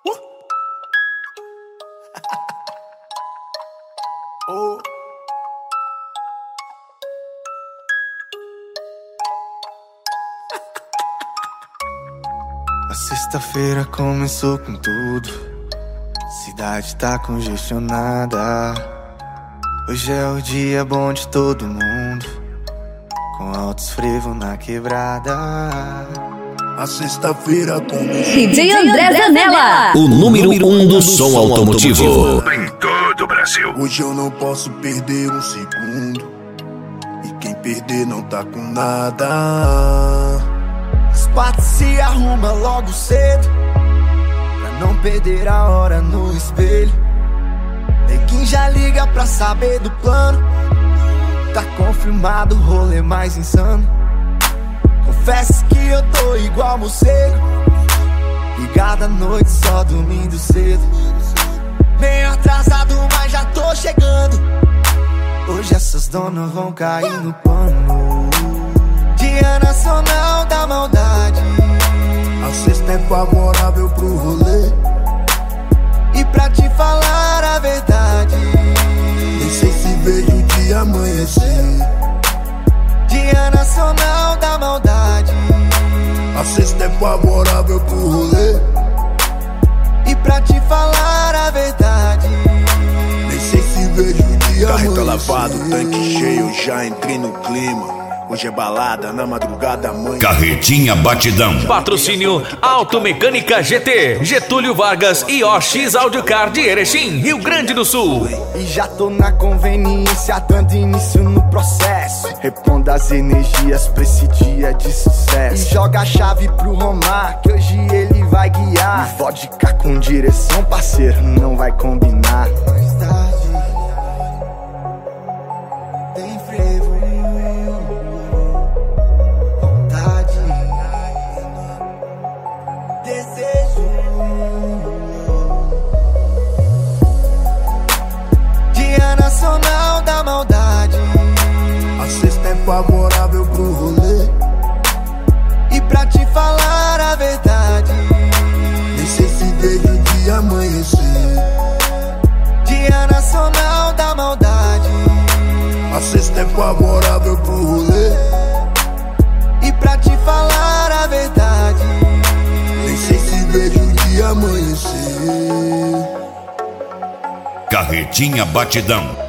Oh. A sexta-feira começou com tudo. Cidade tá congestionada. Hoje é o dia bom de todo mundo, com altos frevo na quebrada. A sexta-feira começou. DJ André Zanella, o número 1 do som automotivo em todo o Brasil. Hoje eu não posso perder um segundo, e quem perder não tá com nada. As partes se arruma logo cedo, pra não perder a hora no espelho. Neguinho já liga pra saber do plano, tá confirmado o rolê mais insano. Confesso que eu tô igual morcego, ligado à noite só dormindo cedo. Meio atrasado, mas já tô chegando. Hoje essas donas vão cair no pano. Dia Nacional da Maldade. A sexta é favorável pro rolê, e pra te falar a verdade, nem sei se vejo o dia amanhecer. Dia Nacional da Maldade. A sexta é favorável pro rolê, e pra te falar a verdade, nem sei se vejo o dia Carro tá amanhecer. lavado, tanque cheio, já entrei no clima. Hoje é balada, na madrugada amanhã. Carretinha Batidão. Patrocínio Automecânica GT, Getúlio Vargas e OX Audiocar de Erechim, Rio Grande do Sul. E já tô na conveniência, dando início no processo. Reponda as energias pra esse dia de sucesso. E joga a chave pro Romar, que hoje ele vai guiar. E vodka com direção, parceiro, não vai combinar. Mais tarde tem frevo, vontade, desejo. Dia Nacional da Maldade. A sexta é favorável pro rolê, e pra te falar a verdade, nem sei se vejo o dia amanhecer. Dia Nacional da Maldade. A sexta é favorável pro rolê, e pra te falar a verdade, nem sei se vejo o dia amanhecer. Carretinha Batidão.